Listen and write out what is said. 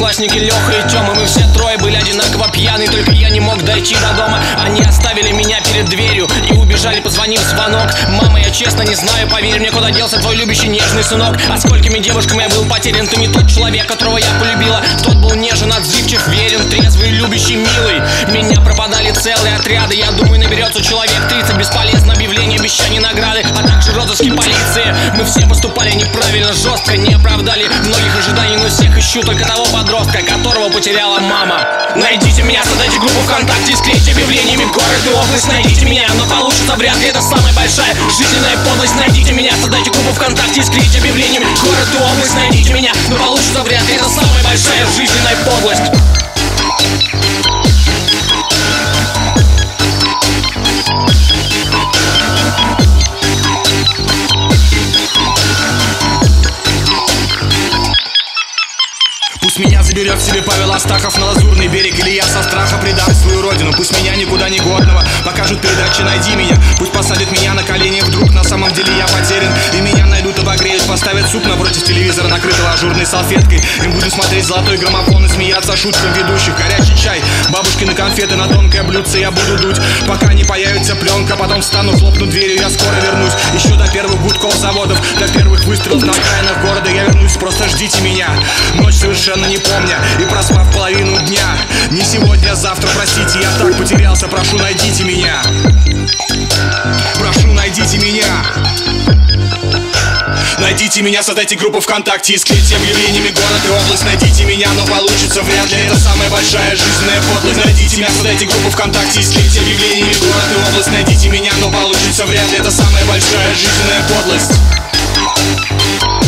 одноклассники Леха и Тёма. Мы все трое были одинаково пьяны, только я не мог дойти до дома. Они оставили меня перед дверью и убежали, позвонив в звонок. Мама, я честно не знаю, поверь мне, куда делся твой любящий нежный сынок. А сколькими девушками я был потерян, ты не тот человек, которого я полюбила. Тот был нежен, отзывчив, верен, трезвый, любящий, милый. Меня пропадали целые отряды, я думаю, наберется человек 30. Бесполезно объявление, обещания, награды, а также розыски полиции. Мы все поступали неправильно, жестко, не оправдали многих ожиданий, но всех ищу только того подростка, которого потеряла мама. Найдите меня, создайте группу ВКонтакте, склейте объявлениями город и область. Найдите меня, но получится вряд ли, это самая большая жизненная подлость. Найдите меня, создайте группу ВКонтакте, склейте объявлениями город и область. Найдите меня, но получится вряд ли, это самая большая жизненная подлость. Пусть меня заберет в себе Павел Астахов на Лазурный берег, или я со страха предам свою родину. Пусть меня никуда не годного покажут передачи «Найди меня». Пусть посадят меня на колени, вдруг на самом деле я потерян, и меня найдут, обогреют, поставят суп напротив телевизора, накрытого ажурной салфеткой. Им буду смотреть золотой граммофон и смеяться шуткам ведущих. Горячий чай, бабушкины конфеты на тонкое блюдце я буду дуть, пока не появится пленка. Потом встану, хлопну дверью, я скоро вернусь. Еще до первых гудков заводов, до первых выстрелов на окраинах города я вернусь, просто ждите меня. Ночь совершенно не помня и проспав половину дня. Не сегодня, а завтра, простите, я так потерялся. Прошу, найдите меня. Прошу, найдите меня. Найдите меня, создайте группу ВКонтакте и склейте объявлениями город и область. Найдите меня, но получится вряд ли, это самая большая жизненная подлость. Найдите меня, создайте группу ВКонтакте и склейте объявлениями город и область. Найдите меня, но получится вряд ли, это самая большая жизненная подлость.